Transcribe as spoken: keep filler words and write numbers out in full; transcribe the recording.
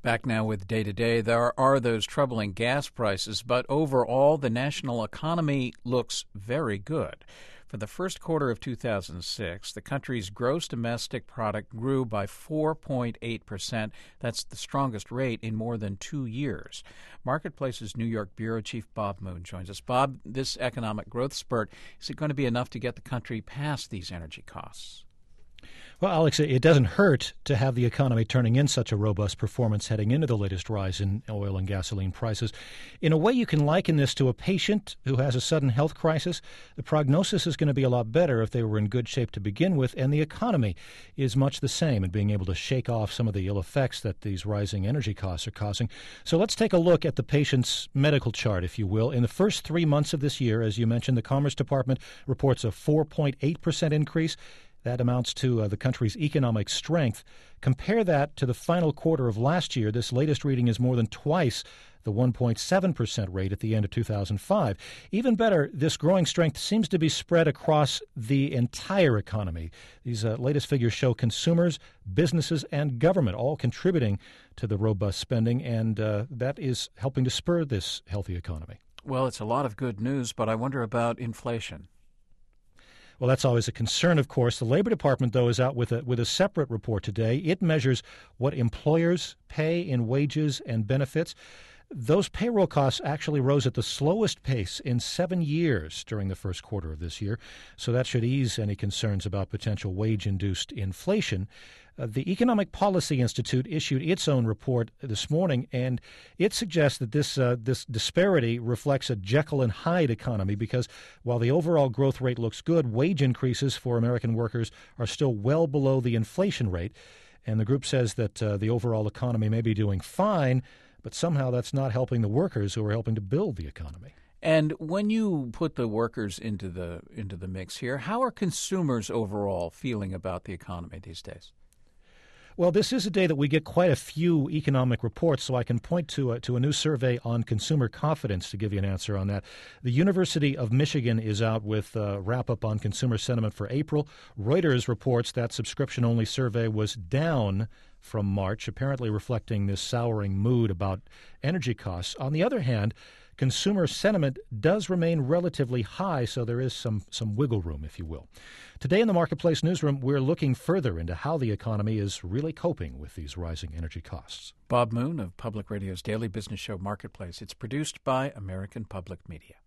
Back now with Day to Day. There are those troubling gas prices, but overall, the national economy looks very good. For the first quarter of two thousand six, the country's gross domestic product grew by four point eight percent. That's the strongest rate in more than two years. Marketplace's New York Bureau Chief Bob Moon joins us. Bob, this economic growth spurt, is it going to be enough to get the country past these energy costs? Well, Alex, it doesn't hurt to have the economy turning in such a robust performance heading into the latest rise in oil and gasoline prices. In a way, you can liken this to a patient who has a sudden health crisis. The prognosis is going to be a lot better if they were in good shape to begin with, and the economy is much the same in being able to shake off some of the ill effects that these rising energy costs are causing. So let's take a look at the patient's medical chart, if you will. In the first three months of this year, as you mentioned, the Commerce Department reports a four point eight percent increase. That amounts to uh, the country's economic strength. Compare that to the final quarter of last year. This latest reading is more than twice the one point seven percent rate at the end of two thousand five. Even better, this growing strength seems to be spread across the entire economy. These uh, latest figures show consumers, businesses, and government all contributing to the robust spending, and uh, that is helping to spur this healthy economy. Well, it's a lot of good news, but I wonder about inflation. Well, that's always a concern, of course. The Labor Department, though, is out with a with a separate report today. It measures what employers pay in wages and benefits. Those payroll costs actually rose at the slowest pace in seven years during the first quarter of this year, so that should ease any concerns about potential wage-induced inflation. Uh, the Economic Policy Institute issued its own report this morning, and it suggests that this uh, this disparity reflects a Jekyll and Hyde economy because while the overall growth rate looks good, wage increases for American workers are still well below the inflation rate. And the group says that uh, the overall economy may be doing fine, but somehow that's not helping the workers who are helping to build the economy. And when you put the workers into the into the mix here, how are consumers overall feeling about the economy these days? Well, this is a day that we get quite a few economic reports, so I can point to a, to a new survey on consumer confidence to give you an answer on that. The University of Michigan is out with a wrap-up on consumer sentiment for April. Reuters reports that subscription-only survey was down from March, apparently reflecting this souring mood about energy costs. On the other hand, consumer sentiment does remain relatively high, so there is some, some wiggle room, if you will. Today in the Marketplace newsroom, we're looking further into how the economy is really coping with these rising energy costs. Bob Moon of Public Radio's daily business show Marketplace. It's produced by American Public Media.